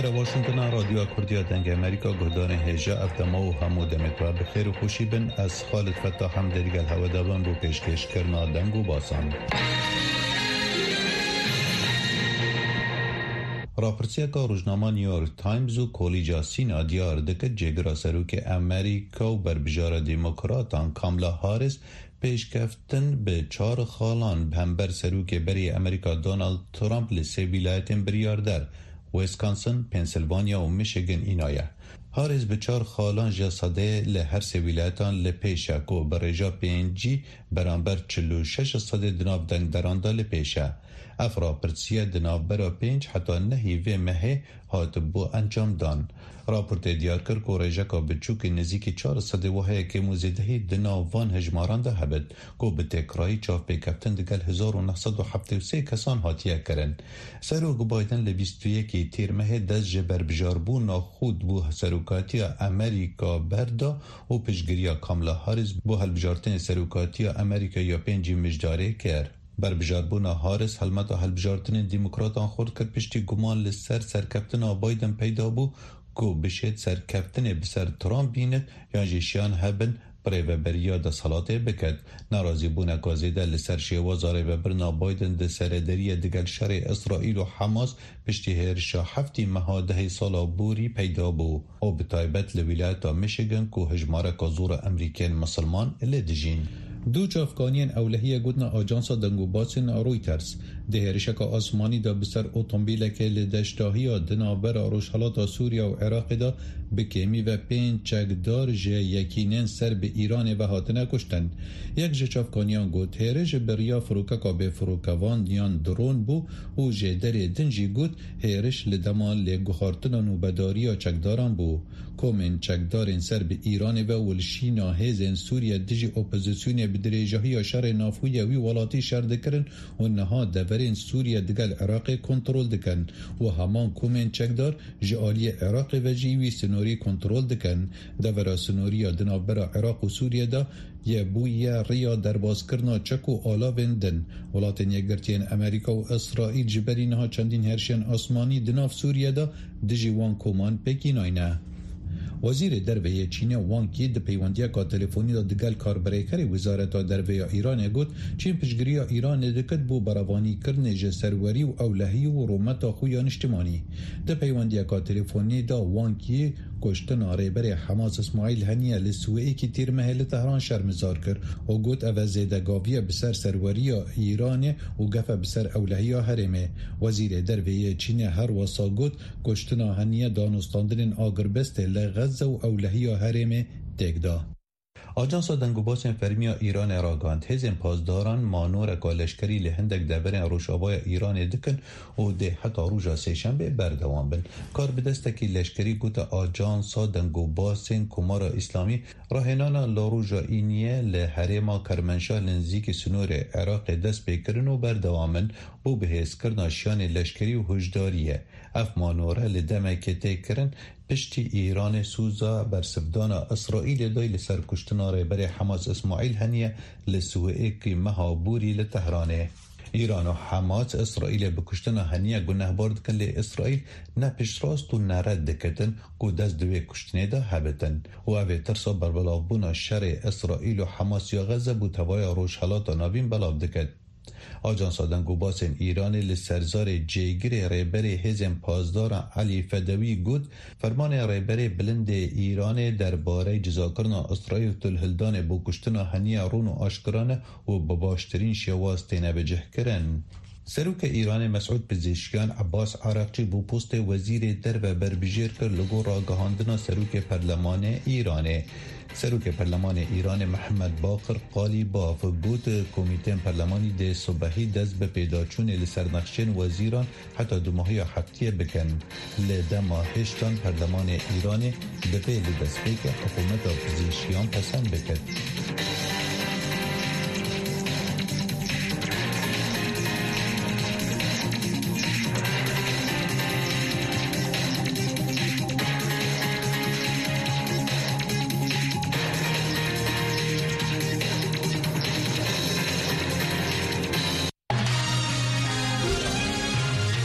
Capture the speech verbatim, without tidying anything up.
سر واشنگتن رادیو کردیا دنگ امریکا گهدان هجا افتما و همو دمتوا بخیر و خوشی بن از خالد فتح هم دریگل هوا دابن بو پیشکش کرنا دنگ و باسان. راپرسیا که روزنامه نیویورک تایمز و کلیجا سینا دیار دکت جگرا سروک امریکا و بربجار دموکراتان کاملا هاریس پیشکفتن به چهار خالان بهمبر سروک بری امریکا دونالد ترامپ لسه ولایتین بریاردر ویسکانسن، پنسیلوانیا و میشیگن اینایه. هاریس به چهار خالان جساده لهر سه ولایتان لپیشه کو برجا پینجی برانبر چلو شش صده دناف دنگ درانده لپیشه. افرا پرسیه دناف برا پینج حتی نهی و مهه هات بو انجام دان. راپورت دیار کرد که رجاکا بچوک نزیکی چهار صده وحیه که موزیدهی دناوان هجماران ده هبد که به تکرایی چاف پیکفتن دگل هزار و نهصد و هفتاد و سه کسان هاتیه کرن. سروک بایدن لبیست و یکی تیر مهه دست جبر بجار بو ناخود بو سروکاتی امریکا بردا و پشگریا کاملا هاریس بو هل بجارتن سروکاتی امریکا یا پنجی مجداره کرد. بر بجاربونا هاریس حلمت و هل بجارتن دموکراتان خورد کرد پشتی گمان لسر سرکفتن بایدن پیدا بو که بشید سرکفتن بسر ترامپ بیند یا جیشیان هبن برای و بریا دا صلاته بکد. نرازی بونه گازیده لسر شیوازاره و برنا بایدن ده سردری دگل شر اسرائیل و حماس پشتی هرشا هفتی مهاده سالا بوری پیدا بو او بطایبت لولایت میشیگن که هجماره کازور امریکین مسلمان لدجین. دو افغانیان اولهیه گودنا آجانسا دنگوباسین رویترز ده هرشک آسمانی دا بسر اوتومبیل که لدشتاهی دنابر روشحالات سوریا و عراق دا بکیمی و پین چکدار جه یکینن سر به ایران و هاتنه کشتن. یک جه افغانیان گود هرش بریا فروککا به فروکوان دیان درون بو و جه در دنجی گود هرش لدمان لگوخارتنا نوبداری چکداران بو. کومن چکدارن سر به ایران و ولشینا هزن سوریا دیجی اپوزیسیون بدریجاهی شر نافوی وی ولاتی شر دکرن و نها دورین سوریا دگل عراق کنترل دکن و همان کومن چکدار جالی عراق و جیوی سنوری کنترل دکن. دورا سنوری دنابرا عراق و سوریا دا یه بویا ریا درباز کرنا چک و آلا وندن. ولاتن یگرتین امریکا و اسرائیل جبری نها چندین هرشن آسمانی دناف سوریا دا دیجی وان کومان پکین آینه. وزیر درویه چین وانگ یی د پیوندیا کا تلفنی د دگل کاربریکر وزارت درویه ایران گوت چین پشگیری ایران دکت بو بروانی کرن ج سروری او اولهی و رومت خو یا اجتماعی. د پیوندیا کا تلفنی دا وانگ یی کشتن آره بر حماس اسماعیل هنیه لسوئی کی تیر محل تهران شرمزار کرد و گوت او زیدگاوی بسر سروری ایران و گفه بسر اولهی هرمه. وزیر درویه چین هر واسا گوت کشتن هنیه دانستاندن آگربست لغزه و اولهی هرمه تگدا. آجانس دنگوباس فرمیا ایران راگاند هزین پاسداران مانور کالشکری لهندک دبرین روشابای ایران دکن و ده حتی روژا سیشنبه بردوان بن. کار به دستکی لشکری گوت آجانس دنگوباس کمار اسلامی راهنانا لاروژا اینیه لحرما کرمنشاه لنزیک سنور عراق دست بکرن و بردوان بن و به حس کرنا شان لشکری و هجداریه. اف مانوره لدمه کرن پشتی ایران سوزا بر سفدان اسرائیل دایل سرکشتنا ره بر حماس اسماعیل هنیه لسوئه که مهابوری لتهرانه. ایران و حماس اسرائیل بکشتنا هنیه گناه بارد کن لی اسرائیل نه پشت راست و نرد دکتن که دست دوی کشتنه ده هبتن و اوه ترسا بر بلافبونا شر اسرائیل و حماس یا غزه بو توای روشحالات نابین بلاف دکت. آجانس دنگوباس ایران لسرزار جیگر ریبر هزم پازدار علی فدوی گود فرمان ریبر بلند ایران درباره جزا کردن اسرائیل تلهلدان بو کشتن هنیه رون و آشکرانه و بباشترین شواز تینه بجه کرن. سروک ایران مسعود پزشکیان عباس عراقچی بو پست وزیر در و بربجیر کرد لگو را گهاندنا سروک پرلمان ایرانه. سروک پرلمان ایران محمد باقر قالی باف گوت کمیته پرلمانی ده صبحی دست به پیداچون لسرنقشن وزیران حتی دو ماهی هفتیه بکن. لدما هشتان پرلمان ایران به پیل دست بکن حکومت پزشکیان پسند بکن.